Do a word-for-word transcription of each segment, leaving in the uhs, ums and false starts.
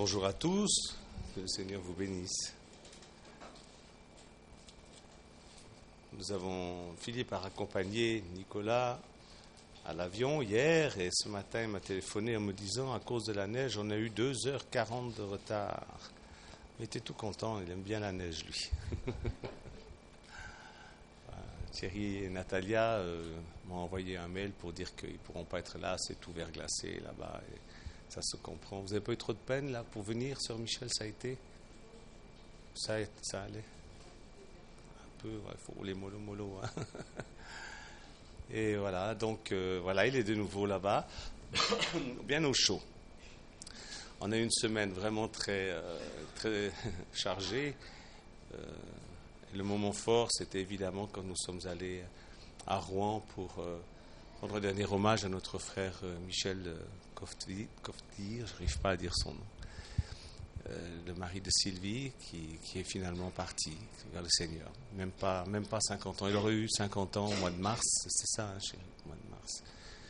Bonjour à tous, que le Seigneur vous bénisse. Nous avons, Philippe a raccompagné Nicolas à l'avion hier et ce matin il m'a téléphoné en me disant à cause de la neige on a eu deux heures quarante de retard. Il était tout content, il aime bien la neige lui. Thierry et Natalia euh, m'ont envoyé un mail pour dire qu'ils ne pourront pas être là, c'est tout verglacé là-bas. Et ça se comprend. Vous n'avez pas eu trop de peine là pour venir, Sœur Michel, ça a été ça, ça allait un peu, il ouais, faut rouler mollo mollo. Hein. Et voilà, donc euh, voilà, il est de nouveau là-bas, bien au chaud. On a eu une semaine vraiment très, euh, très chargée. Euh, le moment fort, c'était évidemment quand nous sommes allés à Rouen pour euh, rendre un dernier hommage à notre frère euh, Michel euh, Koftir, je n'arrive pas à dire son nom, euh, le mari de Sylvie, qui, qui est finalement parti vers le Seigneur. Même pas, même pas cinquante ans. Il aurait eu cinquante ans au mois de mars, c'est ça, hein, chérie, au mois de mars.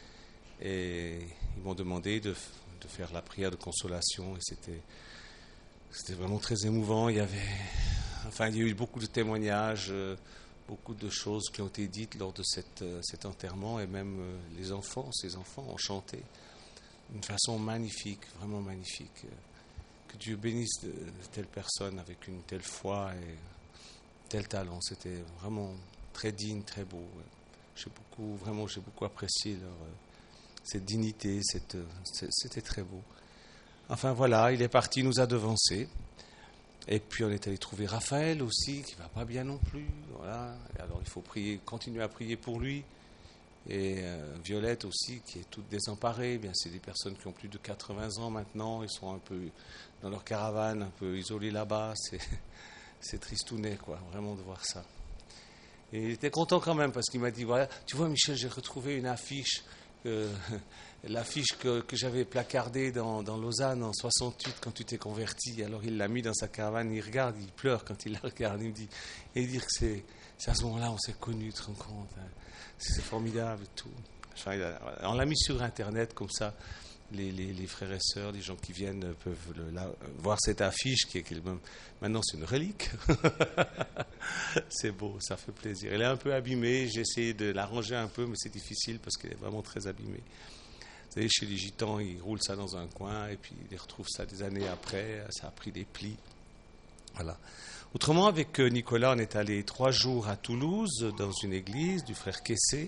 Et ils m'ont demandé de, de faire la prière de consolation, et c'était, c'était vraiment très émouvant. Il y avait, enfin, il y a eu beaucoup de témoignages, euh, beaucoup de choses qui ont été dites lors de cette, euh, cet enterrement, et même euh, les enfants, ces enfants ont chanté d'une façon magnifique, vraiment magnifique. Que Dieu bénisse de, de telles personnes avec une telle foi et tel talent. C'était vraiment très digne, très beau. J'ai beaucoup, vraiment, j'ai beaucoup apprécié leur, cette dignité, cette, c'était très beau. Enfin voilà, il est parti, il nous a devancés. Et puis on est allé trouver Raphaël aussi, qui ne va pas bien non plus. Voilà. Et alors il faut prier, continuer à prier pour lui. Et euh, Violette aussi, qui est toute désemparée. Bien, c'est des personnes qui ont plus de quatre-vingts ans maintenant. Ils sont un peu dans leur caravane, un peu isolés là-bas. C'est, c'est tristounet, quoi, vraiment de voir ça. Et il était content quand même parce qu'il m'a dit, voilà, tu vois Michel, j'ai retrouvé une affiche, euh, l'affiche que, que j'avais placardée dans, dans Lausanne en soixante-huit quand tu t'es converti. Alors il l'a mis dans sa caravane, il regarde, il pleure quand il la regarde. Il me dit, et dire que c'est, c'est à ce moment-là on s'est connus, tu te rends compte, hein. C'est formidable et tout. Enfin, on l'a mis sur Internet comme ça. Les, les, les frères et sœurs, les gens qui viennent peuvent le, la, voir cette affiche qui est même, maintenant c'est une relique. C'est beau, ça fait plaisir. Elle est un peu abîmée. J'ai essayé de l'arranger un peu, mais c'est difficile parce qu'elle est vraiment très abîmée. Vous savez, chez les gitans, ils roulent ça dans un coin et puis ils retrouvent ça des années après. Ça a pris des plis. Voilà. Autrement, avec Nicolas, on est allé trois jours à Toulouse, dans une église du frère Kessé,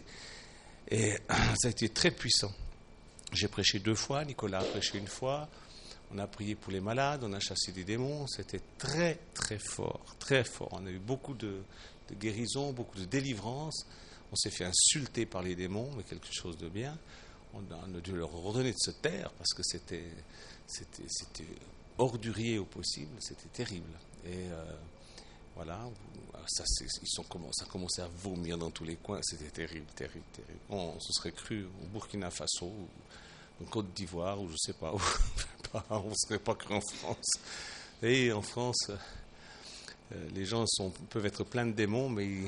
et ça a été très puissant. J'ai prêché deux fois, Nicolas a prêché une fois, on a prié pour les malades, on a chassé des démons, c'était très très fort, très fort. On a eu beaucoup de, de guérisons, beaucoup de délivrances, on s'est fait insulter par les démons, mais quelque chose de bien. On a, on a dû leur ordonner de se taire, parce que c'était, c'était, c'était ordurier au possible, c'était terrible. Et euh, voilà, ça, c'est, ils sont, ça commençait à vomir dans tous les coins, c'était terrible, terrible, terrible. On, on se serait cru au Burkina Faso, ou en Côte d'Ivoire, ou je ne sais pas où, on ne serait pas cru en France. Et en France, euh, les gens sont, peuvent être pleins de démons, mais ils,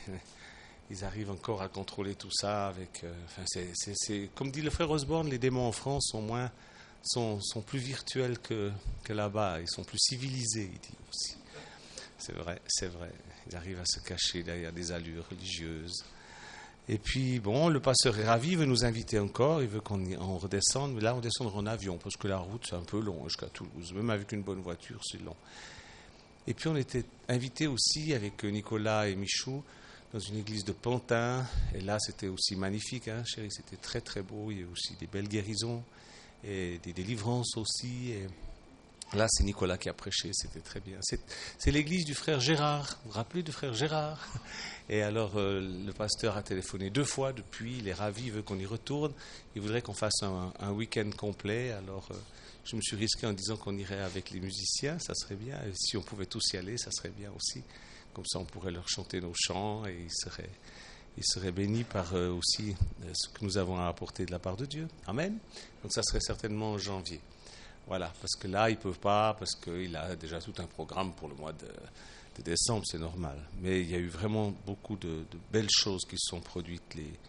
ils arrivent encore à contrôler tout ça. Avec, euh, enfin, c'est, c'est, c'est, comme dit le frère Osborne, les démons en France sont, moins, sont, sont plus virtuels que, que là-bas, ils sont plus civilisés, il dit aussi. C'est vrai, c'est vrai. Ils arrivent à se cacher derrière des allures religieuses. Et puis, bon, le pasteur est ravi, il veut nous inviter encore, il veut qu'on y, on redescende, mais là, on descendra en avion, parce que la route, c'est un peu long jusqu'à Toulouse. Même avec une bonne voiture, c'est long. Et puis, on était invités aussi, avec Nicolas et Michou, dans une église de Pantin. Et là, c'était aussi magnifique, hein, chérie, c'était très, très beau. Il y a aussi des belles guérisons, et des délivrances aussi, et là, c'est Nicolas qui a prêché, c'était très bien. C'est, c'est l'église du frère Gérard, vous vous rappelez du frère Gérard? Et alors, euh, le pasteur a téléphoné deux fois depuis, il est ravi, il veut qu'on y retourne. Il voudrait qu'on fasse un, un week-end complet. Alors, euh, je me suis risqué en disant qu'on irait avec les musiciens, ça serait bien. Et si on pouvait tous y aller, ça serait bien aussi. Comme ça, on pourrait leur chanter nos chants et ils seraient, ils seraient bénis par euh, aussi euh, ce que nous avons à apporter de la part de Dieu. Amen. Donc, ça serait certainement en janvier. Voilà, parce que là, ils ne peuvent pas, parce qu'il a déjà tout un programme pour le mois de, de décembre, c'est normal. Mais il y a eu vraiment beaucoup de, de belles choses qui se sont produites. Les...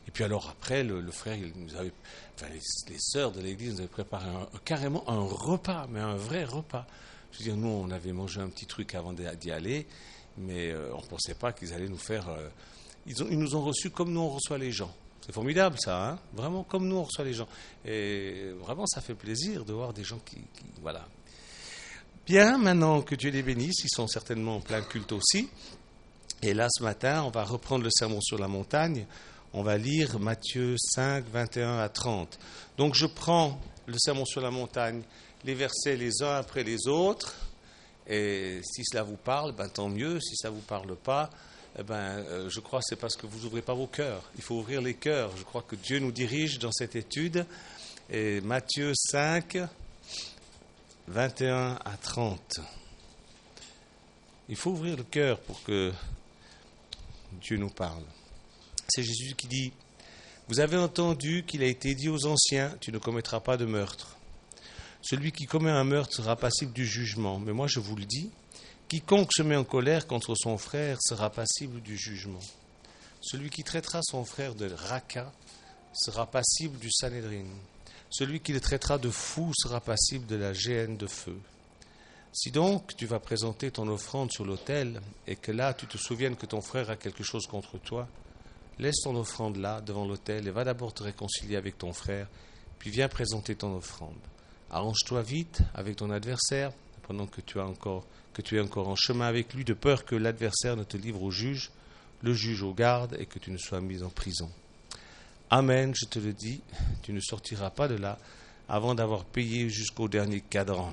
Et puis alors après, le, le frère, il nous avait, enfin les, les sœurs de l'église nous avaient préparé un, carrément un repas, mais un vrai repas. Je veux dire, nous, on avait mangé un petit truc avant d'y aller, mais euh, on ne pensait pas qu'ils allaient nous faire... Euh, ils, ont, ils nous ont reçus comme nous, on reçoit les gens. C'est formidable, ça, hein, vraiment comme nous, on reçoit les gens. Et vraiment, ça fait plaisir de voir des gens qui... qui voilà. Bien, maintenant que Dieu les bénisse, ils sont certainement en plein culte aussi. Et là, ce matin, on va reprendre le sermon sur la montagne. On va lire Matthieu cinq, vingt et un à trente. Donc, je prends le sermon sur la montagne, les versets les uns après les autres. Et si cela vous parle, ben, tant mieux. Si ça ne vous parle pas, eh ben, euh, je crois que c'est parce que vous n'ouvrez pas vos cœurs. Il faut ouvrir les cœurs. Je crois que Dieu nous dirige dans cette étude. Et Matthieu cinq, vingt et un à trente. Il faut ouvrir le cœur pour que Dieu nous parle. C'est Jésus qui dit « Vous avez entendu qu'il a été dit aux anciens, tu ne commettras pas de meurtre. Celui qui commet un meurtre sera passible du jugement. Mais moi je vous le dis, quiconque se met en colère contre son frère sera passible du jugement. Celui qui traitera son frère de raca sera passible du Sanhédrin. Celui qui le traitera de fou sera passible de la géhenne de feu. Si donc tu vas présenter ton offrande sur l'autel et que là tu te souviennes que ton frère a quelque chose contre toi, laisse ton offrande là devant l'autel et va d'abord te réconcilier avec ton frère, puis viens présenter ton offrande. Arrange-toi vite avec ton adversaire pendant que tu, as encore, que tu es encore en chemin avec lui, de peur que l'adversaire ne te livre au juge, le juge au garde et que tu ne sois mis en prison. Amen, je te le dis, tu ne sortiras pas de là avant d'avoir payé jusqu'au dernier cadran.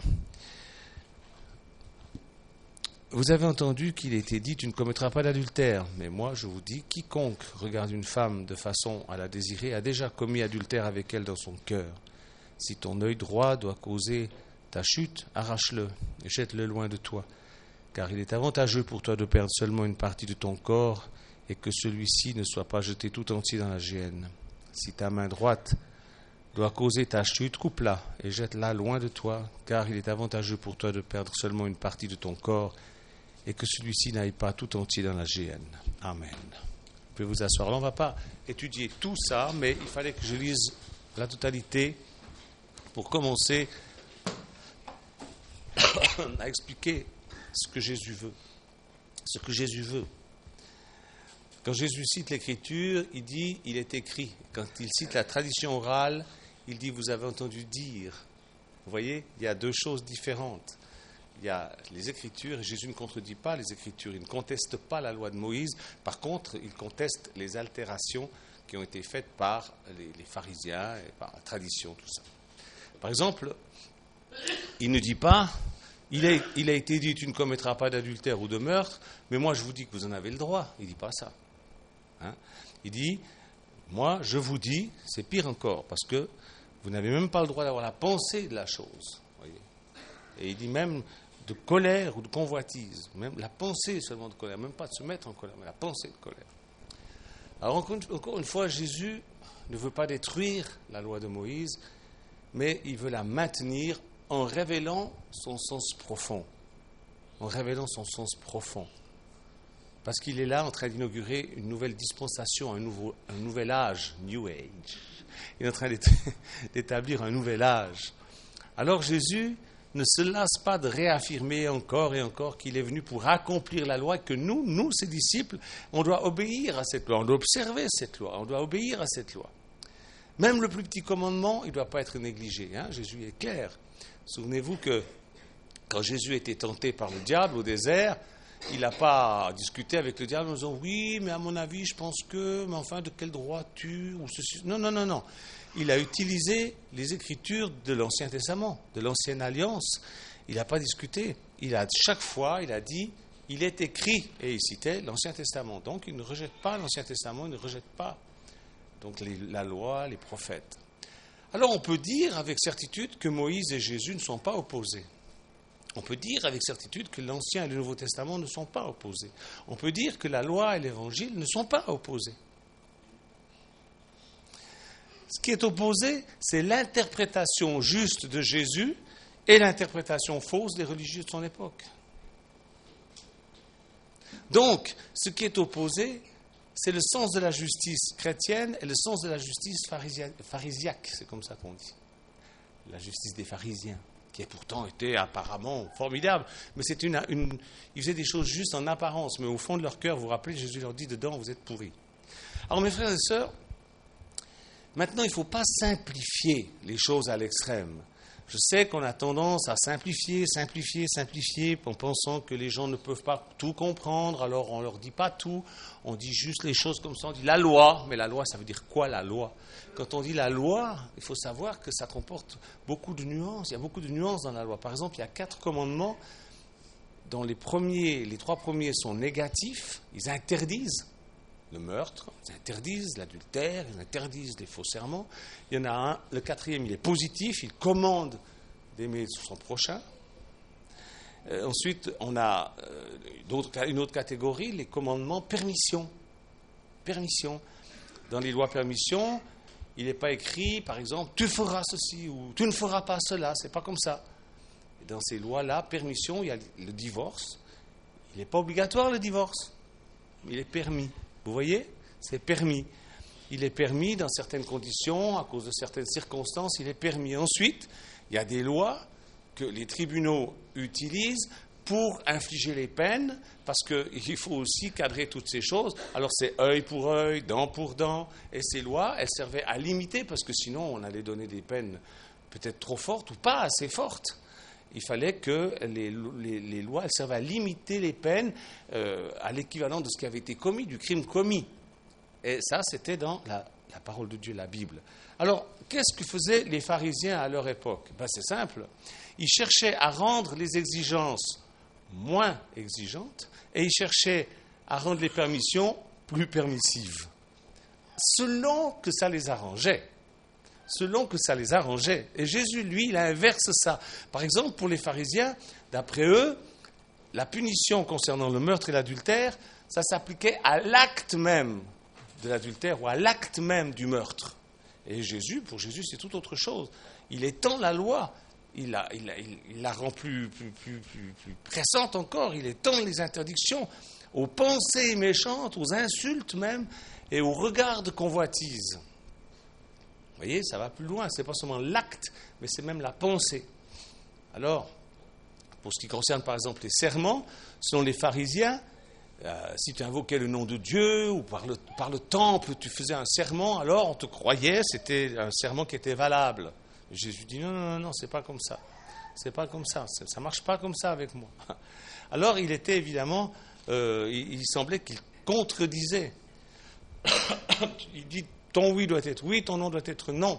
Vous avez entendu qu'il a été dit, tu ne commettras pas d'adultère. Mais moi, je vous dis, quiconque regarde une femme de façon à la désirer a déjà commis adultère avec elle dans son cœur. Si ton œil droit doit causer ta chute, arrache-le et jette-le loin de toi. Car il est avantageux pour toi de perdre seulement une partie de ton corps et que celui-ci ne soit pas jeté tout entier dans la géhenne. Si ta main droite doit causer ta chute, coupe-la et jette-la loin de toi, car il est avantageux pour toi de perdre seulement une partie de ton corps et que celui-ci n'aille pas tout entier dans la géhenne. Amen. Vous pouvez vous asseoir. Là, on ne va pas étudier tout ça, mais il fallait que je lise la totalité pour commencer à expliquer ce que Jésus veut. Ce que Jésus veut. Quand Jésus cite l'Écriture, il dit « il est écrit ». Quand il cite la tradition orale, il dit « vous avez entendu dire ». Vous voyez, il y a deux choses différentes. Il y a les Écritures, et Jésus ne contredit pas les Écritures, il ne conteste pas la loi de Moïse. Par contre, il conteste les altérations qui ont été faites par les, les pharisiens, et par la tradition, tout ça. Par exemple, il ne dit pas, il a, il a été dit, tu ne commettras pas d'adultère ou de meurtre, mais moi je vous dis que vous en avez le droit. Il ne dit pas ça. Hein? Il dit, moi je vous dis, c'est pire encore, parce que vous n'avez même pas le droit d'avoir la pensée de la chose. Voyez. Et il dit même de colère ou de convoitise, même la pensée seulement de colère, même pas de se mettre en colère, mais la pensée de colère. Alors encore une, encore une fois, Jésus ne veut pas détruire la loi de Moïse, mais il veut la maintenir en révélant son sens profond. En révélant son sens profond. Parce qu'il est là en train d'inaugurer une nouvelle dispensation, un, nouveau, un nouvel âge, New Age. Il est en train d'établir un nouvel âge. Alors Jésus ne se lasse pas de réaffirmer encore et encore qu'il est venu pour accomplir la loi, que nous, nous, ses disciples, on doit obéir à cette loi, on doit observer cette loi, on doit obéir à cette loi. Même le plus petit commandement, il ne doit pas être négligé. Hein? Jésus est clair. Souvenez-vous que quand Jésus était tenté par le diable au désert, il n'a pas discuté avec le diable en disant « oui, mais à mon avis, je pense que, mais enfin, de quel droit tu ou ceci ?» Non, non, non, non. Il a utilisé les Écritures de l'Ancien Testament, de l'Ancienne Alliance. Il n'a pas discuté. Il a, chaque fois, il a dit « il est écrit » et il citait l'Ancien Testament. Donc, il ne rejette pas l'Ancien Testament, il ne rejette pas donc les, la loi, les prophètes. Alors, on peut dire avec certitude que Moïse et Jésus ne sont pas opposés. On peut dire avec certitude que l'Ancien et le Nouveau Testament ne sont pas opposés. On peut dire que la loi et l'Évangile ne sont pas opposés. Ce qui est opposé, c'est l'interprétation juste de Jésus et l'interprétation fausse des religieux de son époque. Donc, ce qui est opposé, c'est le sens de la justice chrétienne et le sens de la justice pharisia- pharisiaque, c'est comme ça qu'on dit. La justice des pharisiens, qui a pourtant été apparemment formidable, mais c'est une, une, ils faisaient des choses juste en apparence, mais au fond de leur cœur, vous vous rappelez, Jésus leur dit dedans, vous êtes pourris. Alors mes frères et sœurs, maintenant il ne faut pas simplifier les choses à l'extrême. Je sais qu'on a tendance à simplifier, simplifier, simplifier, en pensant que les gens ne peuvent pas tout comprendre, alors on ne leur dit pas tout, on dit juste les choses comme ça, on dit la loi, mais la loi, ça veut dire quoi la loi ? Quand on dit la loi, il faut savoir que ça comporte beaucoup de nuances, il y a beaucoup de nuances dans la loi. Par exemple, il y a quatre commandements, dont les premiers, les trois premiers sont négatifs, ils interdisent le meurtre, ils interdisent l'adultère, ils interdisent les faux serments. Il y en a un, le quatrième, il est positif, il commande d'aimer son prochain. Euh, ensuite, on a euh, d'autres, une autre catégorie, les commandements permission. Permission. Dans les lois permission, il n'est pas écrit, par exemple, tu feras ceci ou tu ne feras pas cela, c'est pas comme ça. Et dans ces lois-là, permission, il y a le divorce. Il n'est pas obligatoire le divorce, il est permis. Vous voyez, c'est permis. Il est permis dans certaines conditions, à cause de certaines circonstances, il est permis. Ensuite, il y a des lois que les tribunaux utilisent pour infliger les peines, parce qu'il faut aussi cadrer toutes ces choses. Alors c'est œil pour œil, dent pour dent, et ces lois, elles servaient à limiter, parce que sinon on allait donner des peines peut-être trop fortes ou pas assez fortes. Il fallait que les, les, les lois elles servent à limiter les peines euh, à l'équivalent de ce qui avait été commis, du crime commis. Et ça, c'était dans la, la parole de Dieu, la Bible. Alors, qu'est-ce que faisaient les pharisiens à leur époque ? Ben, c'est simple. Ils cherchaient à rendre les exigences moins exigeantes et ils cherchaient à rendre les permissions plus permissives, selon que ça les arrangeait. Selon que ça les arrangeait. Et Jésus, lui, il inverse ça. Par exemple, pour les pharisiens, d'après eux, la punition concernant le meurtre et l'adultère, ça s'appliquait à l'acte même de l'adultère ou à l'acte même du meurtre. Et Jésus, pour Jésus, c'est tout autre chose. Il étend la loi, il la, il la, il la rend plus, plus, plus, plus, plus pressante encore, il étend les interdictions aux pensées méchantes, aux insultes même, et aux regards de convoitise. Vous voyez, ça va plus loin, ce n'est pas seulement l'acte, mais c'est même la pensée. Alors, pour ce qui concerne par exemple les serments, selon les pharisiens, euh, si tu invoquais le nom de Dieu ou par le, par le temple, tu faisais un serment, alors on te croyait, c'était un serment qui était valable. Et Jésus dit non, non, non, non, c'est pas comme ça. C'est pas comme ça, ça ne marche pas comme ça avec moi. Alors il était évidemment, euh, il, il semblait qu'il contredisait. Il dit ton oui doit être oui, ton non doit être non.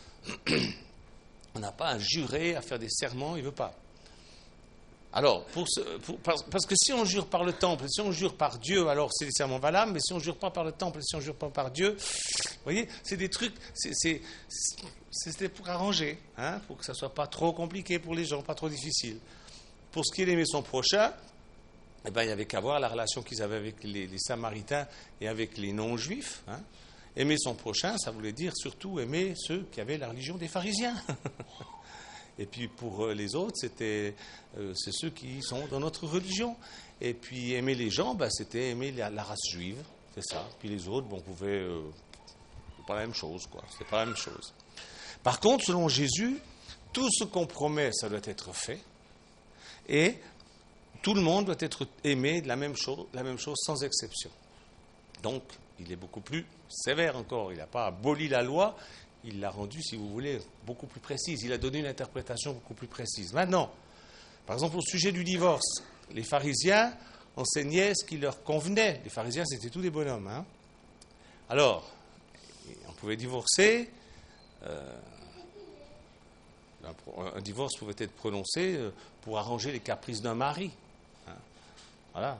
On n'a pas à jurer, à faire des serments, il ne veut pas. Alors, pour ce, pour, parce que si on jure par le temple, si on jure par Dieu, alors c'est des serments valables, mais si on ne jure pas par le temple, si on ne jure pas par Dieu, vous voyez, c'est des trucs, c'est, c'est, c'était pour arranger, hein, pour que ça ne soit pas trop compliqué pour les gens, pas trop difficile. Pour ce qui est d'aimer son prochain, eh ben, il n'y avait qu'à voir la relation qu'ils avaient avec les, les Samaritains et avec les non-juifs, hein. Aimer son prochain, ça voulait dire surtout aimer ceux qui avaient la religion des pharisiens. Et puis pour les autres, c'était, euh, c'est ceux qui sont dans notre religion. Et puis aimer les gens, ben, c'était aimer la, la race juive, c'est ça. Puis les autres, bon, on pouvait... Euh, c'est pas la même chose, quoi. C'est pas la même chose. Par contre, selon Jésus, tout ce qu'on promet, ça doit être fait. Et tout le monde doit être aimé de la même chose, la même chose sans exception. Donc, il est beaucoup plus sévère encore. Il n'a pas aboli la loi, il l'a rendue, si vous voulez, beaucoup plus précise. Il a donné une interprétation beaucoup plus précise. Maintenant, par exemple, au sujet du divorce, les pharisiens enseignaient ce qui leur convenait. Les pharisiens, c'était tous des bonhommes. Hein. Alors, on pouvait divorcer. Euh, un, un divorce pouvait être prononcé pour arranger les caprices d'un mari. Hein. Voilà.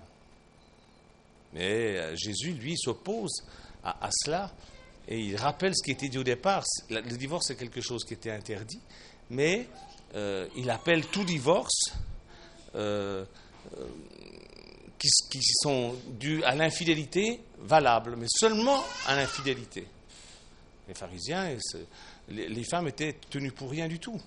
Mais Jésus, lui, s'oppose à, à cela et il rappelle ce qui était dit au départ. Le divorce, c'est quelque chose qui était interdit, mais euh, il appelle tout divorce euh, euh, qui, qui sont dus à l'infidélité valable, mais seulement à l'infidélité. Les pharisiens, les, les femmes étaient tenues pour rien du tout.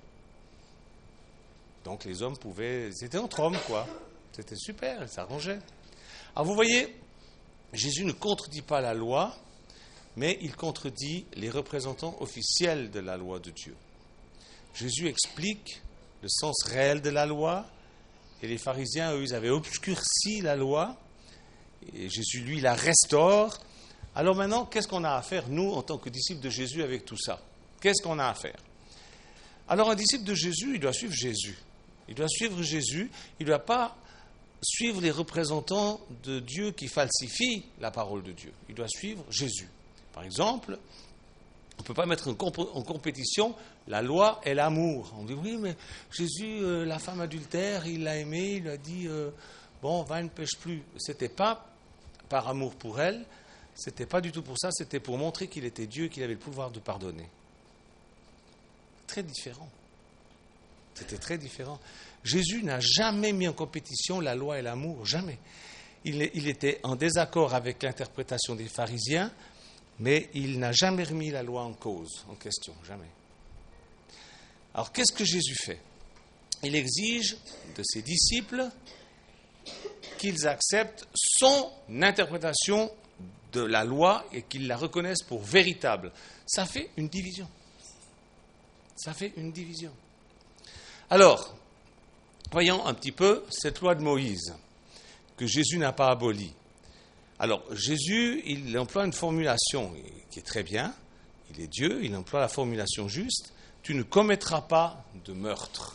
Donc les hommes pouvaient... C'était entre hommes, quoi. C'était super, ça s'arrangeait. Alors vous voyez, Jésus ne contredit pas la loi, mais il contredit les représentants officiels de la loi de Dieu. Jésus explique le sens réel de la loi, et les pharisiens, eux, ils avaient obscurci la loi, et Jésus, lui, la restaure. Alors maintenant, qu'est-ce qu'on a à faire, nous, en tant que disciples de Jésus, avec tout ça? Qu'est-ce qu'on a à faire? Alors un disciple de Jésus, il doit suivre Jésus. Il doit suivre Jésus, il ne doit pas suivre les représentants de Dieu qui falsifient la parole de Dieu. Il doit suivre Jésus. Par exemple, on ne peut pas mettre en, comp- en compétition la loi et l'amour. On dit, oui, mais Jésus, euh, la femme adultère, il l'a aimée, il lui a dit, euh, bon, va, ne pêche plus. Ce n'était pas par amour pour elle, ce n'était pas du tout pour ça, c'était pour montrer qu'il était Dieu et qu'il avait le pouvoir de pardonner. Très différent. C'était très différent. Jésus n'a jamais mis en compétition la loi et l'amour, jamais. Il, il était en désaccord avec l'interprétation des pharisiens, mais il n'a jamais remis la loi en cause, en question, jamais. Alors, qu'est-ce que Jésus fait? Il exige de ses disciples qu'ils acceptent son interprétation de la loi et qu'ils la reconnaissent pour véritable. Ça fait une division. Ça fait une division. Alors, voyons un petit peu cette loi de Moïse que Jésus n'a pas abolie. Alors, Jésus, il emploie une formulation qui est très bien. Il est Dieu, il emploie la formulation juste. Tu ne commettras pas de meurtre.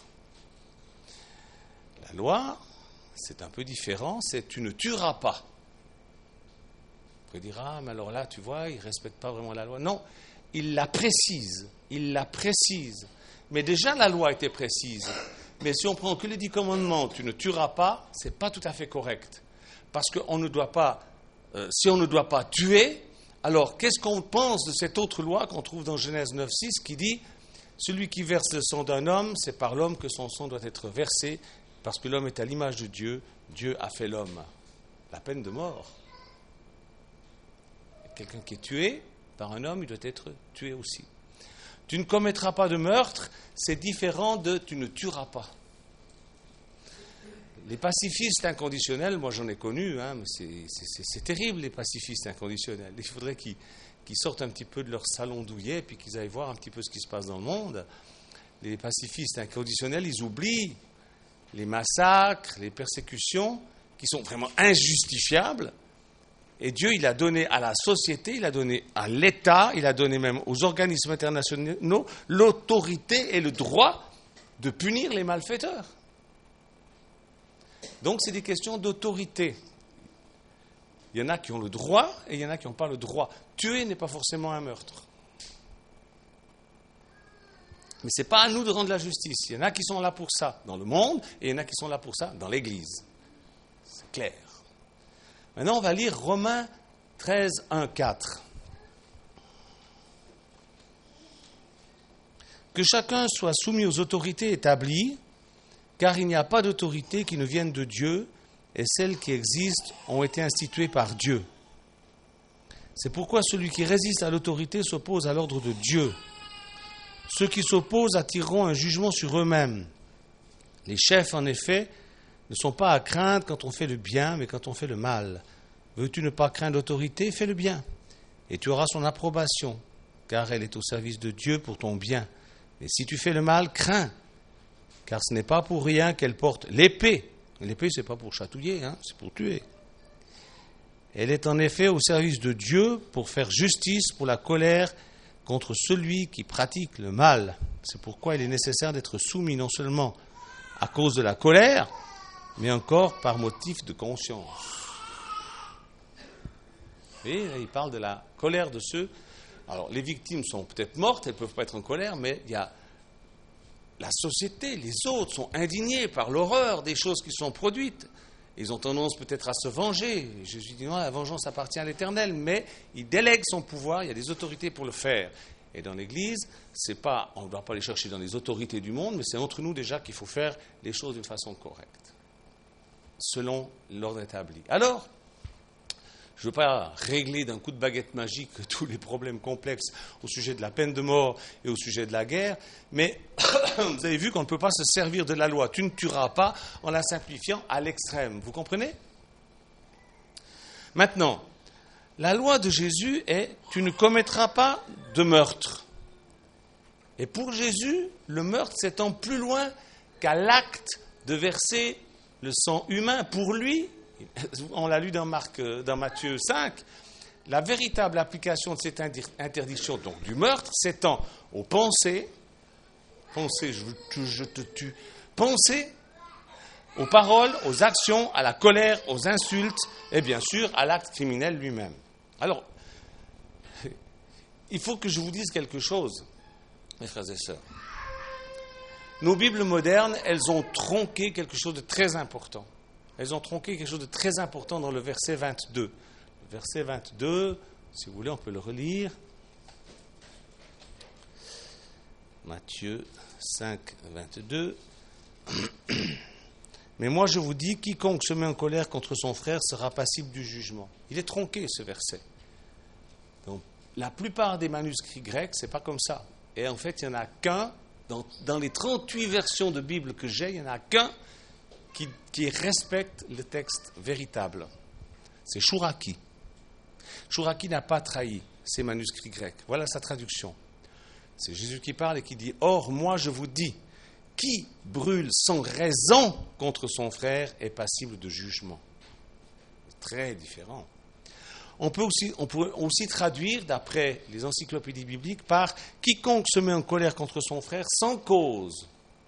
La loi, c'est un peu différent, c'est tu ne tueras pas. On pourrait dire, ah, mais alors là, tu vois, il ne respecte pas vraiment la loi. Non, il la précise, il la précise. Mais déjà, la loi était précise. Mais si on prend que les dix commandements, tu ne tueras pas, ce n'est pas tout à fait correct. Parce qu'on ne doit pas, euh, si on ne doit pas tuer, alors qu'est-ce qu'on pense de cette autre loi qu'on trouve dans Genèse neuf six qui dit, celui qui verse le sang d'un homme, c'est par l'homme que son sang doit être versé, parce que l'homme est à l'image de Dieu, Dieu a fait l'homme. La peine de mort. Quelqu'un qui est tué par un homme, il doit être tué aussi. Tu ne commettras pas de meurtre, c'est différent de tu ne tueras pas. Les pacifistes inconditionnels, moi j'en ai connu, hein, mais c'est, c'est, c'est, c'est terrible les pacifistes inconditionnels. Il faudrait qu'ils, qu'ils sortent un petit peu de leur salon douillet puis qu'ils aillent voir un petit peu ce qui se passe dans le monde. Les pacifistes inconditionnels, ils oublient les massacres, les persécutions qui sont vraiment injustifiables. Et Dieu, il a donné à la société, il a donné à l'État, il a donné même aux organismes internationaux l'autorité et le droit de punir les malfaiteurs. Donc, c'est des questions d'autorité. Il y en a qui ont le droit et il y en a qui n'ont pas le droit. Tuer n'est pas forcément un meurtre. Mais ce n'est pas à nous de rendre la justice. Il y en a qui sont là pour ça dans le monde et il y en a qui sont là pour ça dans l'Église. C'est clair. Maintenant, on va lire Romains treize, un, quatre. Que chacun soit soumis aux autorités établies, car il n'y a pas d'autorité qui ne vienne de Dieu, et celles qui existent ont été instituées par Dieu. C'est pourquoi celui qui résiste à l'autorité s'oppose à l'ordre de Dieu. Ceux qui s'opposent attireront un jugement sur eux-mêmes. Les chefs, en effet, ne sont pas à craindre quand on fait le bien, mais quand on fait le mal. Veux-tu ne pas craindre l'autorité? Fais le bien, et tu auras son approbation, car elle est au service de Dieu pour ton bien. Et si tu fais le mal, crains, car ce n'est pas pour rien qu'elle porte l'épée. L'épée, ce n'est pas pour chatouiller, hein, c'est pour tuer. Elle est en effet au service de Dieu pour faire justice pour la colère contre celui qui pratique le mal. C'est pourquoi il est nécessaire d'être soumis non seulement à cause de la colère, mais encore par motif de conscience. Et il parle de la colère de ceux. Alors, les victimes sont peut-être mortes, elles ne peuvent pas être en colère, mais il y a la société, les autres sont indignés par l'horreur des choses qui sont produites. Ils ont tendance peut-être à se venger. Jésus dit non, la vengeance appartient à l'Éternel, mais il délègue son pouvoir, il y a des autorités pour le faire. Et dans l'Église, c'est pas, on ne doit pas les chercher dans les autorités du monde, mais c'est entre nous déjà qu'il faut faire les choses d'une façon correcte, selon l'ordre établi. Alors, je ne veux pas régler d'un coup de baguette magique tous les problèmes complexes au sujet de la peine de mort et au sujet de la guerre, mais vous avez vu qu'on ne peut pas se servir de la loi. Tu ne tueras pas en la simplifiant à l'extrême. Vous comprenez? Maintenant, La loi de Jésus est « tu ne commettras pas de meurtre ». Et pour Jésus, le meurtre s'étend plus loin qu'à l'acte de verser le sang humain. Pour lui, on l'a lu dans, Marc, dans Matthieu cinq, la véritable application de cette interdiction, donc du meurtre, s'étend aux pensées, pensées, je, te, je te tue, pensées, aux paroles, aux actions, à la colère, aux insultes et bien sûr à l'acte criminel lui-même. Alors, il faut que je vous dise quelque chose, mes frères et sœurs. Nos Bibles modernes, elles ont tronqué quelque chose de très important. Elles ont tronqué quelque chose de très important dans le verset vingt-deux. Le verset vingt-deux, si vous voulez, on peut le relire. Matthieu cinq, vingt-deux. Mais moi je vous dis, quiconque se met en colère contre son frère sera passible du jugement. Il est tronqué ce verset. Donc, la plupart des manuscrits grecs, c'est pas comme ça. Et en fait, il n'y en a qu'un, dans, dans les trente-huit versions de Bible que j'ai, il n'y en a qu'un qui, qui respecte le texte véritable. C'est Chouraki. Chouraki n'a pas trahi ces manuscrits grecs. Voilà sa traduction. C'est Jésus qui parle et qui dit « Or, moi je vous dis, qui brûle sans raison contre son frère est passible de jugement. » Très différent. On peut aussi, on peut aussi traduire, d'après les encyclopédies bibliques, par « quiconque se met en colère contre son frère sans cause ».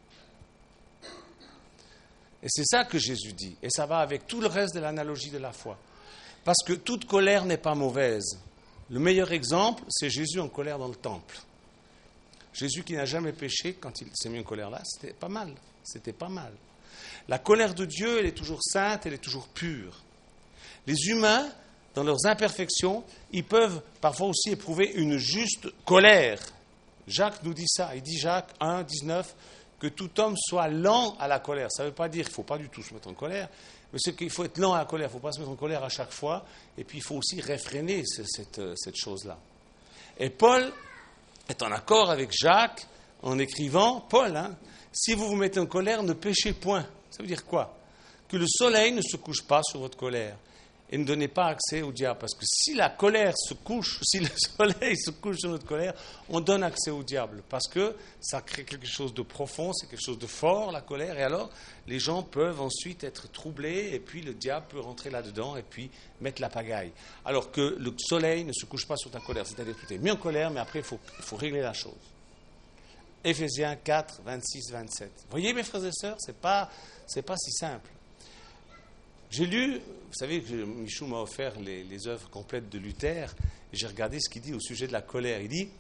Et c'est ça que Jésus dit. Et ça va avec tout le reste de l'analogie de la foi. Parce que toute colère n'est pas mauvaise. Le meilleur exemple, c'est Jésus en colère dans le temple. Jésus qui n'a jamais péché, quand il s'est mis en colère là, c'était pas mal. C'était pas mal. La colère de Dieu, elle est toujours sainte, elle est toujours pure. Les humains, dans leurs imperfections, ils peuvent parfois aussi éprouver une juste colère. Jacques nous dit ça. Il dit, Jacques un, dix-neuf, que tout homme soit lent à la colère. Ça ne veut pas dire qu'il ne faut pas du tout se mettre en colère, mais c'est qu'il faut être lent à la colère. Il ne faut pas se mettre en colère à chaque fois. Et puis, il faut aussi réfréner cette, cette chose-là. Et Paul est en accord avec Jacques en écrivant, Paul, hein, si vous vous mettez en colère, ne péchez point. Ça veut dire quoi? Que le soleil ne se couche pas sur votre colère. Et ne donnez pas accès au diable. Parce que si la colère se couche, si le soleil se couche sur notre colère, on donne accès au diable. Parce que ça crée quelque chose de profond, c'est quelque chose de fort, la colère. Et alors, les gens peuvent ensuite être troublés, et puis le diable peut rentrer là-dedans, et puis mettre la pagaille. Alors que le soleil ne se couche pas sur ta colère. C'est-à-dire que tu es mis en colère, mais après, il faut, il faut régler la chose. Éphésiens quatre, vingt-six, vingt-sept. Vous voyez, mes frères et sœurs, c'est pas, c'est pas si simple. J'ai lu, vous savez que Michou m'a offert les, les œuvres complètes de Luther, et j'ai regardé ce qu'il dit au sujet de la colère. Il dit,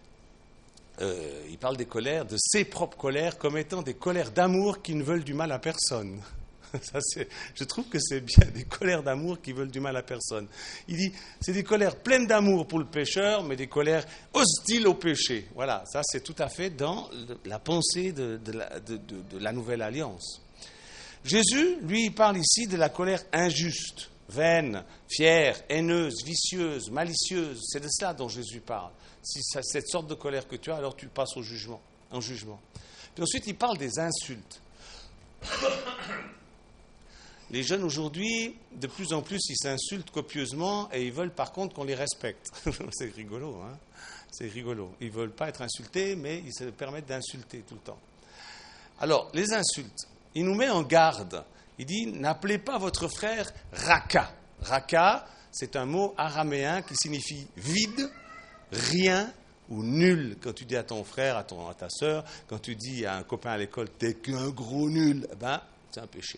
euh, il parle des colères, de ses propres colères, comme étant des colères d'amour qui ne veulent du mal à personne. Ça, c'est, je trouve que c'est bien, des colères d'amour qui veulent du mal à personne. Il dit, c'est des colères pleines d'amour pour le pécheur, mais des colères hostiles au péché. Voilà, ça c'est tout à fait dans la pensée de, de, la, de, de, de la nouvelle alliance. Jésus, lui, il parle ici de la colère injuste, vaine, fière, haineuse, vicieuse, malicieuse. C'est de ça dont Jésus parle. Si c'est cette sorte de colère que tu as, alors tu passes au jugement, en jugement. Puis ensuite, il parle des insultes. Les jeunes aujourd'hui, de plus en plus, ils s'insultent copieusement et ils veulent par contre qu'on les respecte. C'est rigolo, hein? C'est rigolo. Ils ne veulent pas être insultés, mais ils se permettent d'insulter tout le temps. Alors, les insultes. Il nous met en garde. Il dit, n'appelez pas votre frère Raka. Raka, c'est un mot araméen qui signifie vide, rien ou nul. Quand tu dis à ton frère, à, ton, à ta sœur, quand tu dis à un copain à l'école, t'es qu'un gros nul, eh ben, c'est un péché.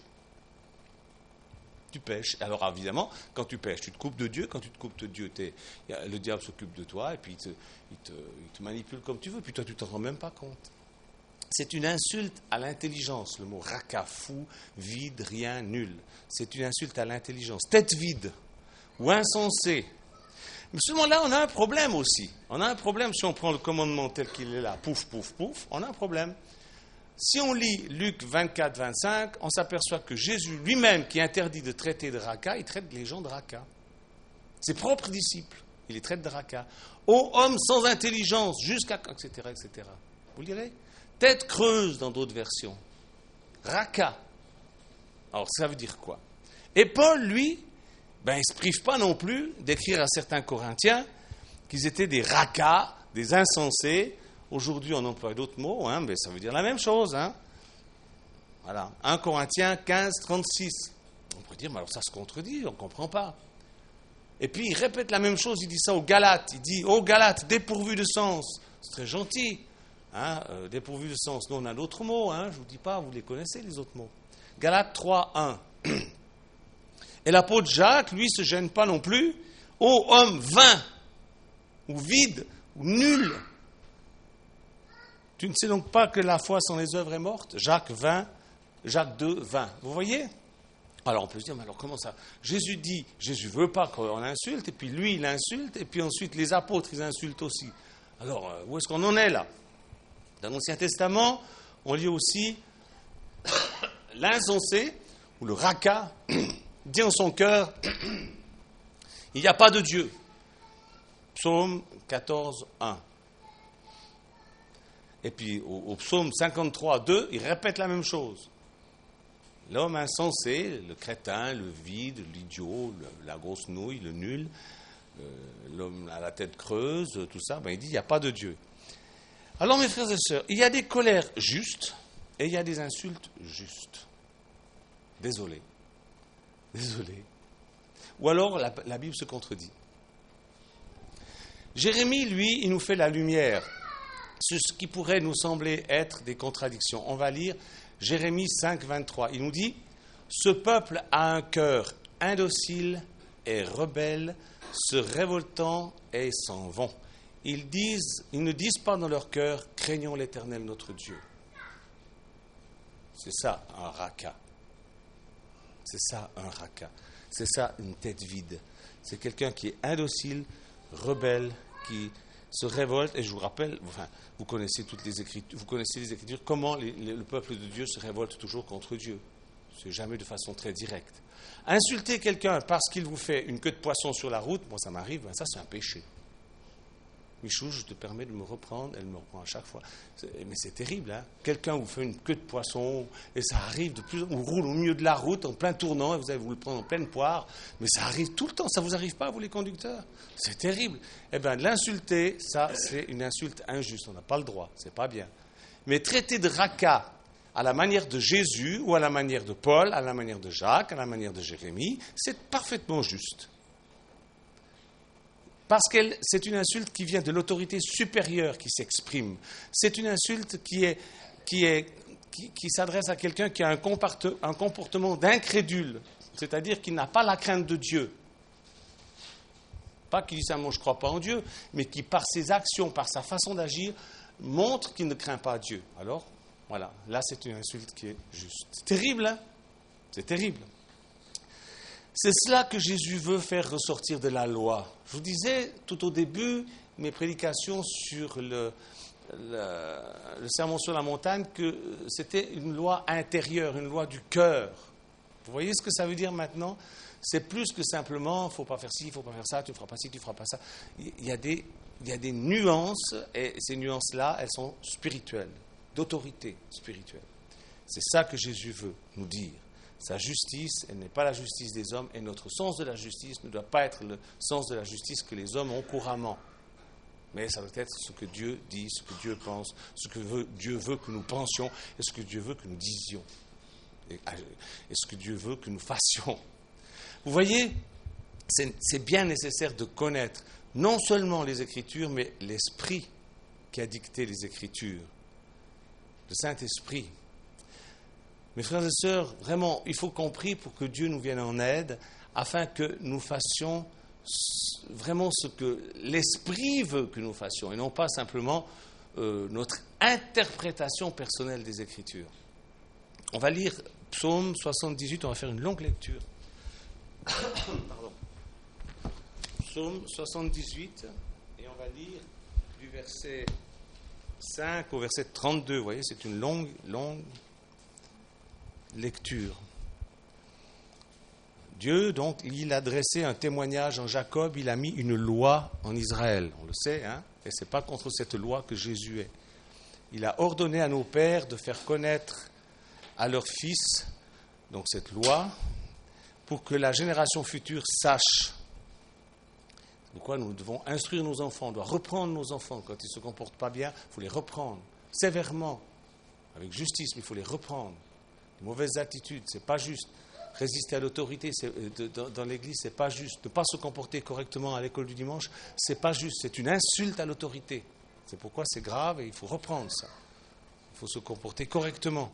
Tu pêches. Alors évidemment, quand tu pêches, tu te coupes de Dieu. Quand tu te coupes de Dieu, t'es, le diable s'occupe de toi et puis il te, il, te, il te manipule comme tu veux. Puis toi, tu ne t'en rends même pas compte. C'est une insulte à l'intelligence, le mot raka, fou, vide, rien, nul. C'est une insulte à l'intelligence. Tête vide ou insensé. Mais seulement là, on a un problème aussi. On a un problème si on prend le commandement tel qu'il est là, pouf, pouf, pouf, on a un problème. Si on lit Luc vingt-quatre, vingt-cinq, on s'aperçoit que Jésus lui-même, qui interdit de traiter de raka, il traite les gens de raka. Ses propres disciples, il les traite de raka. Ô homme sans intelligence, jusqu'à... et cetera, et cetera. Vous le lirez ? Tête creuse dans d'autres versions. Raka. Alors, ça veut dire quoi? Et Paul, lui, ben, ils ne se privent pas non plus d'écrire à certains Corinthiens qu'ils étaient des rakas, des insensés. Aujourd'hui, on emploie d'autres mots, hein, mais ça veut dire la même chose. Hein. Voilà. un Corinthiens quinze, trente-six. On pourrait dire, mais alors ça se contredit, on ne comprend pas. Et puis, il répète la même chose, il dit ça aux Galates. Il dit, aux Galates, dépourvus de sens. C'est très gentil, hein, euh, dépourvus de sens. Nous, on a d'autres mots, hein, je ne vous dis pas, vous les connaissez, les autres mots. Galates trois, un. Et l'apôtre Jacques, lui, ne se gêne pas non plus. Ô homme vain, ou vide, ou nul. Tu ne sais donc pas que la foi sans les œuvres est morte? Jacques vingt, Jacques deux, vingt. Vous voyez? Alors on peut se dire, mais alors comment ça? Jésus dit, Jésus ne veut pas qu'on insulte, et puis lui, il insulte, et puis ensuite les apôtres, ils insultent aussi. Alors, où est-ce qu'on en est là? Dans l'Ancien Testament, on lit aussi l'insensé, ou le raka, dit en son cœur, il n'y a pas de Dieu. Psaume quatorze, un. Et puis au, au psaume cinquante-trois, deux, il répète la même chose. L'homme insensé, le crétin, le vide, l'idiot, le, la grosse nouille, le nul, euh, l'homme à la tête creuse, tout ça, ben il dit il n'y a pas de Dieu. Alors mes frères et sœurs, il y a des colères justes et il y a des insultes justes. Désolé. Désolé. Ou alors la, la Bible se contredit. Jérémie, lui, il nous fait la lumière sur ce qui pourrait nous sembler être des contradictions. On va lire Jérémie cinq, vingt-trois. Il nous dit « Ce peuple a un cœur indocile et rebelle, se révoltant et s'en vont. Ils, disent, ils ne disent pas dans leur cœur « Craignons l'Éternel notre Dieu ». C'est ça un raka. C'est ça un raka. C'est ça une tête vide. C'est quelqu'un qui est indocile, rebelle, qui se révolte. Et je vous rappelle, enfin, vous connaissez toutes les écritures, vous connaissez les écritures, comment les, les, le peuple de Dieu se révolte toujours contre Dieu. C'est jamais de façon très directe. Insulter quelqu'un parce qu'il vous fait une queue de poisson sur la route, moi ça m'arrive, ben ça c'est un péché. Michou, je te permets de me reprendre, elle me reprend à chaque fois. C'est, mais c'est terrible, hein. Quelqu'un vous fait une queue de poisson, et ça arrive de plus en plus, on roule au milieu de la route, en plein tournant, et vous allez vous le prendre en pleine poire, mais ça arrive tout le temps, ça ne vous arrive pas, vous les conducteurs? C'est terrible. Eh bien, l'insulter, ça, c'est une insulte injuste, on n'a pas le droit, c'est pas bien. Mais traiter de raka à la manière de Jésus, ou à la manière de Paul, à la manière de Jacques, à la manière de Jérémie, c'est parfaitement juste. Parce que c'est une insulte qui vient de l'autorité supérieure qui s'exprime. C'est une insulte qui, est, qui, est, qui, qui s'adresse à quelqu'un qui a un, comparte, un comportement d'incrédule, c'est-à-dire qui n'a pas la crainte de Dieu. Pas qu'il dit ça, moi je ne crois pas en Dieu, mais qui par ses actions, par sa façon d'agir, montre qu'il ne craint pas Dieu. Alors, voilà, là c'est une insulte qui est juste. C'est terrible, hein? C'est terrible. C'est cela que Jésus veut faire ressortir de la loi. Je vous disais tout au début, mes prédications sur le, le, le sermon sur la montagne, que c'était une loi intérieure, une loi du cœur. Vous voyez ce que ça veut dire maintenant? C'est plus que simplement, il ne faut pas faire ci, il ne faut pas faire ça, tu ne feras pas ci, tu ne feras pas ça. Il y a des, il y a des nuances, et ces nuances-là, elles sont spirituelles, d'autorité spirituelle. C'est ça que Jésus veut nous dire. Sa justice, elle n'est pas la justice des hommes, et notre sens de la justice ne doit pas être le sens de la justice que les hommes ont couramment. Mais ça doit être ce que Dieu dit, ce que Dieu pense, ce que veut, Dieu veut que nous pensions, et ce que Dieu veut que nous disions, et, et ce que Dieu veut que nous fassions. Vous voyez, c'est, c'est bien nécessaire de connaître non seulement les Écritures, mais l'Esprit qui a dicté les Écritures, le Saint-Esprit. Mes frères et sœurs, vraiment, il faut qu'on prie pour que Dieu nous vienne en aide, afin que nous fassions vraiment ce que l'Esprit veut que nous fassions, et non pas simplement euh, notre interprétation personnelle des Écritures. On va lire Psaume soixante-dix-huit, on va faire une longue lecture. Pardon. Psaume soixante-dix-huit, et on va lire du verset cinq au verset trente-deux. Vous voyez, c'est une longue, longue lecture. Dieu, donc, il a dressé un témoignage en Jacob, il a mis une loi en Israël. On le sait, hein, et ce n'est pas contre cette loi que Jésus est. Il a ordonné à nos pères de faire connaître à leurs fils, donc cette loi, pour que la génération future sache. C'est pourquoi nous devons instruire nos enfants, on doit reprendre nos enfants. Quand ils ne se comportent pas bien, il faut les reprendre sévèrement, avec justice, mais il faut les reprendre. Les mauvaises attitudes, ce n'est pas juste. Résister à l'autorité c'est, de, de, dans l'église, ce n'est pas juste. Ne pas se comporter correctement à l'école du dimanche, ce n'est pas juste. C'est une insulte à l'autorité. C'est pourquoi c'est grave et il faut reprendre ça. Il faut se comporter correctement.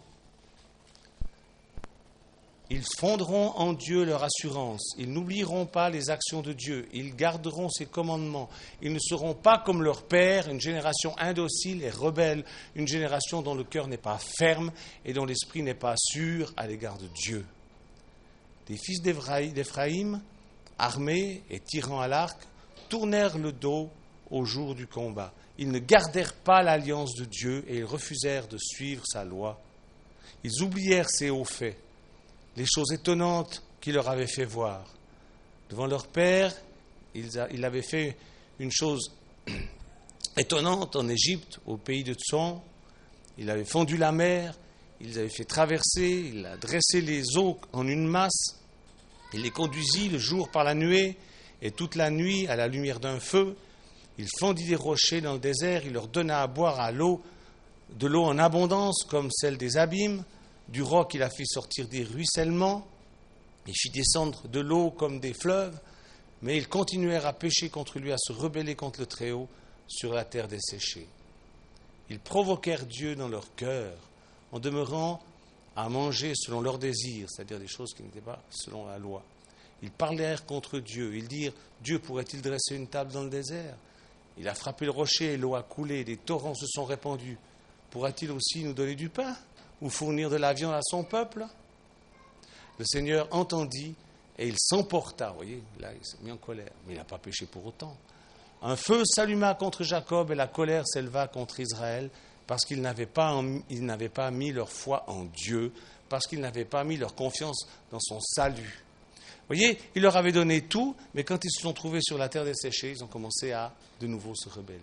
Ils fonderont en Dieu leur assurance. Ils n'oublieront pas les actions de Dieu. Ils garderont ses commandements. Ils ne seront pas comme leur père, une génération indocile et rebelle, une génération dont le cœur n'est pas ferme et dont l'esprit n'est pas sûr à l'égard de Dieu. Les fils d'Éphraïm, armés et tirant à l'arc, tournèrent le dos au jour du combat. Ils ne gardèrent pas l'alliance de Dieu et ils refusèrent de suivre sa loi. Ils oublièrent ses hauts faits, les choses étonnantes qu'il leur avait fait voir. Devant leur père, il avait fait une chose étonnante en Égypte, au pays de Tson. Il avait fondu la mer, il les avait fait traverser, il a dressé les eaux en une masse, il les conduisit le jour par la nuée et toute la nuit à la lumière d'un feu. Il fendit des rochers dans le désert, il leur donna à boire à l'eau, de l'eau en abondance comme celle des abîmes. Du roc, il a fait sortir des ruissellements, il fit descendre de l'eau comme des fleuves, mais ils continuèrent à pécher contre lui, à se rebeller contre le Très-Haut sur la terre desséchée. Ils provoquèrent Dieu dans leur cœur, en demeurant à manger selon leurs désirs, c'est-à-dire des choses qui n'étaient pas selon la loi. Ils parlèrent contre Dieu, ils dirent, Dieu pourrait-il dresser une table dans le désert ? Il a frappé le rocher et l'eau a coulé, des torrents se sont répandus. Pourra-t-il aussi nous donner du pain ou fournir de la viande à son peuple ? Le Seigneur entendit et il s'emporta. Vous voyez, là, il s'est mis en colère, mais il n'a pas péché pour autant. Un feu s'alluma contre Jacob et la colère s'éleva contre Israël parce qu'ils n'avaient pas, en, ils n'avaient pas mis leur foi en Dieu, parce qu'ils n'avaient pas mis leur confiance dans son salut. Vous voyez, il leur avait donné tout, mais quand ils se sont trouvés sur la terre desséchée, ils ont commencé à de nouveau se rebeller.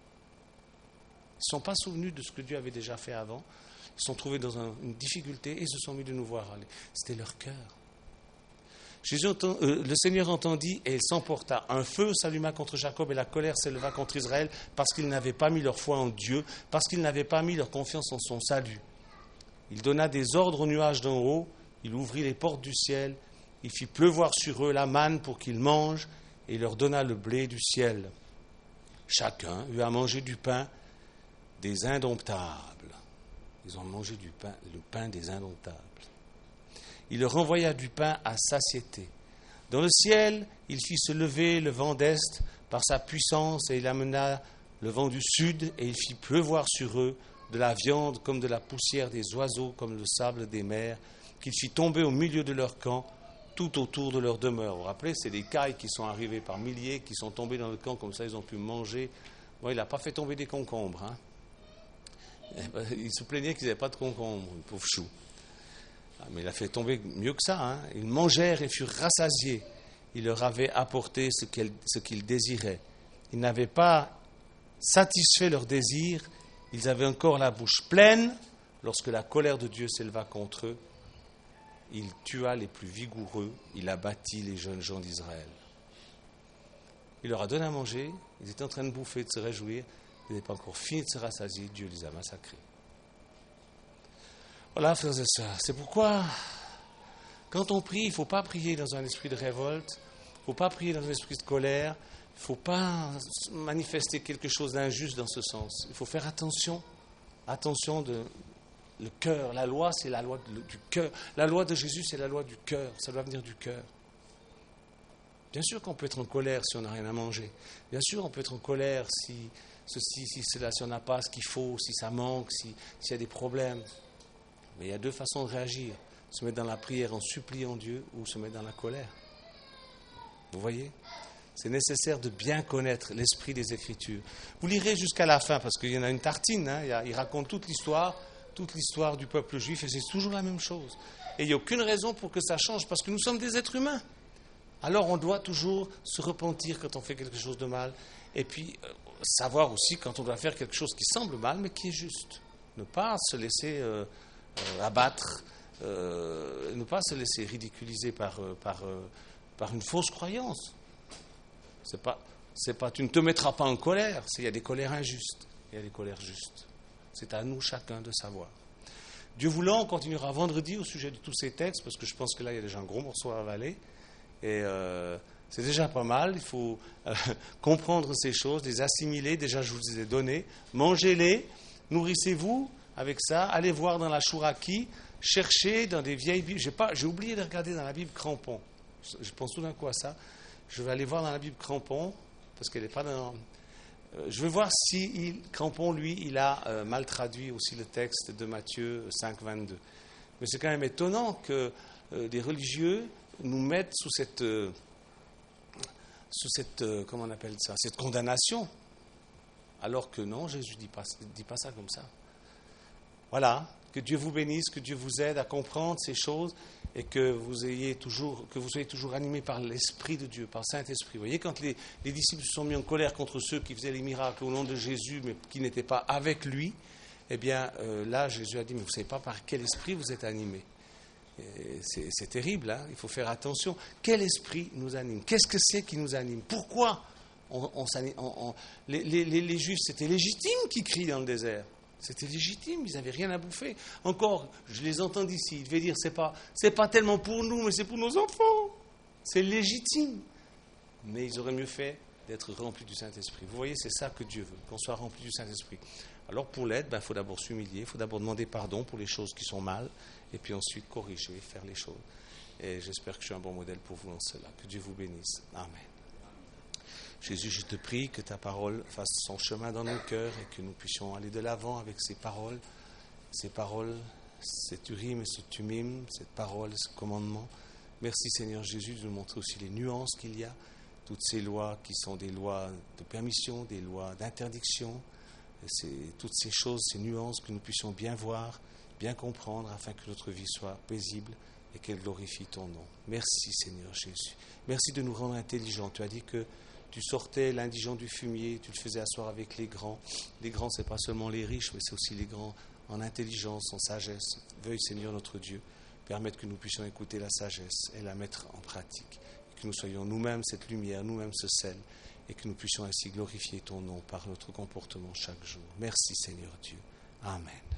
Ils ne se sont pas souvenus de ce que Dieu avait déjà fait avant. Ils se sont trouvés dans un, une difficulté et ils se sont mis de nouveau à râler. C'était leur cœur. Jésus entend, euh, le Seigneur entendit et il s'emporta. Un feu s'alluma contre Jacob et la colère s'éleva contre Israël parce qu'ils n'avaient pas mis leur foi en Dieu, parce qu'ils n'avaient pas mis leur confiance en son salut. Il donna des ordres aux nuages d'en haut, il ouvrit les portes du ciel, il fit pleuvoir sur eux la manne pour qu'ils mangent et il leur donna le blé du ciel. Chacun eut à manger du pain des indomptables. Ils ont mangé du pain, le pain des indomptables. Il leur envoya du pain à satiété. Dans le ciel, il fit se lever le vent d'est par sa puissance et il amena le vent du sud et il fit pleuvoir sur eux de la viande comme de la poussière des oiseaux, comme le sable des mers, qu'il fit tomber au milieu de leur camp, tout autour de leur demeure. Vous vous rappelez, c'est des cailles qui sont arrivées par milliers, qui sont tombées dans le camp, comme ça ils ont pu manger. Bon, il n'a pas fait tomber des concombres. Hein. Il se plaignait qu'ils n'avaient pas de concombres, le pauvre chou. Mais il a fait tomber mieux que ça. Hein. Ils mangèrent et furent rassasiés. Il leur avait apporté ce qu'ils, ce qu'ils désiraient. Ils n'avaient pas satisfait leurs désirs. Ils avaient encore la bouche pleine. Lorsque la colère de Dieu s'éleva contre eux, il tua les plus vigoureux. Il abattit les jeunes gens d'Israël. Il leur a donné à manger. Ils étaient en train de bouffer, de se réjouir. Ils n'avaient pas encore fini de se rassasier. Dieu les a massacrés. Voilà, frères et sœurs, c'est pourquoi, quand on prie, il ne faut pas prier dans un esprit de révolte, il ne faut pas prier dans un esprit de colère, il ne faut pas manifester quelque chose d'injuste dans ce sens. Il faut faire attention, attention de le cœur. La loi, c'est la loi du cœur. La loi de Jésus, c'est la loi du cœur. Ça doit venir du cœur. Bien sûr qu'on peut être en colère si on n'a rien à manger. Bien sûr, on peut être en colère si ceci, si cela, si on n'a pas ce qu'il faut, si ça manque, si, s'il y a des problèmes. Mais il y a deux façons de réagir. Se mettre dans la prière en suppliant Dieu ou se mettre dans la colère. Vous voyez ? C'est nécessaire de bien connaître l'esprit des Écritures. Vous lirez jusqu'à la fin, parce qu'il y en a une tartine. Hein, il, y a, il raconte toute l'histoire, toute l'histoire du peuple juif, et c'est toujours la même chose. Et il n'y a aucune raison pour que ça change, parce que nous sommes des êtres humains. Alors on doit toujours se repentir quand on fait quelque chose de mal, et puis euh, savoir aussi quand on doit faire quelque chose qui semble mal, mais qui est juste. Ne pas se laisser... Euh, Euh, abattre euh, ne pas se laisser ridiculiser par, par, par une fausse croyance. C'est pas, c'est pas, tu ne te mettras pas en colère. Il y a des colères injustes, il y a des colères justes. C'est à nous chacun de savoir. Dieu voulant, on continuera vendredi au sujet de tous ces textes, parce que je pense que là, il y a déjà un gros morceau à avaler. Et euh, c'est déjà pas mal. Il faut euh, comprendre ces choses, les assimiler. Déjà, je vous les ai données. Mangez-les, nourrissez-vous avec ça. Allez voir dans la Chouraki, cherchez dans des vieilles Bibles. J'ai, pas, j'ai oublié de regarder dans la Bible Crampon. Je pense tout d'un coup à ça. Je vais aller voir dans la Bible Crampon, parce qu'elle n'est pas dans... Je vais voir si il, Crampon, lui, il a euh, mal traduit aussi le texte de Matthieu cinq, vingt-deux. Mais c'est quand même étonnant que euh, des religieux nous mettent sous cette, euh, sous cette euh, comment on appelle ça, cette condamnation, alors que non, Jésus ne dit pas, dit pas ça comme ça. Voilà, que Dieu vous bénisse, que Dieu vous aide à comprendre ces choses et que vous ayez toujours, que vous soyez toujours animés par l'Esprit de Dieu, par le Saint-Esprit. Vous voyez, quand les, les disciples se sont mis en colère contre ceux qui faisaient les miracles au nom de Jésus, mais qui n'étaient pas avec lui, eh bien, euh, là, Jésus a dit, mais vous ne savez pas par quel esprit vous êtes animés. C'est, c'est terrible, hein, il faut faire attention. Quel esprit nous anime? Qu'est-ce que c'est qui nous anime? Pourquoi on, on, on, on, les, les, les Juifs, c'était légitime qu'ils crient dans le désert. C'était légitime, ils n'avaient rien à bouffer. Encore, je les entends d'ici, ils devaient dire, c'est pas, c'est pas tellement pour nous, mais c'est pour nos enfants. C'est légitime. Mais ils auraient mieux fait d'être remplis du Saint-Esprit. Vous voyez, c'est ça que Dieu veut, qu'on soit remplis du Saint-Esprit. Alors pour l'aide, il ben, faut d'abord s'humilier, il faut d'abord demander pardon pour les choses qui sont mal, et puis ensuite corriger, faire les choses. Et j'espère que je suis un bon modèle pour vous dans cela. Que Dieu vous bénisse. Amen. Jésus, je te prie que ta parole fasse son chemin dans nos cœurs et que nous puissions aller de l'avant avec ces paroles, ces paroles, cet urim et ce tumim, cette parole, ce commandement. Merci Seigneur Jésus de nous montrer aussi les nuances qu'il y a, toutes ces lois qui sont des lois de permission, des lois d'interdiction, c'est, toutes ces choses, ces nuances que nous puissions bien voir, bien comprendre afin que notre vie soit paisible et qu'elle glorifie ton nom. Merci Seigneur Jésus. Merci de nous rendre intelligents. Tu as dit que tu sortais l'indigent du fumier, tu le faisais asseoir avec les grands. Les grands, ce n'est pas seulement les riches, mais c'est aussi les grands en intelligence, en sagesse. Veuille, Seigneur notre Dieu, permettre que nous puissions écouter la sagesse et la mettre en pratique. Et que nous soyons nous-mêmes cette lumière, nous-mêmes ce sel, et que nous puissions ainsi glorifier ton nom par notre comportement chaque jour. Merci, Seigneur Dieu. Amen.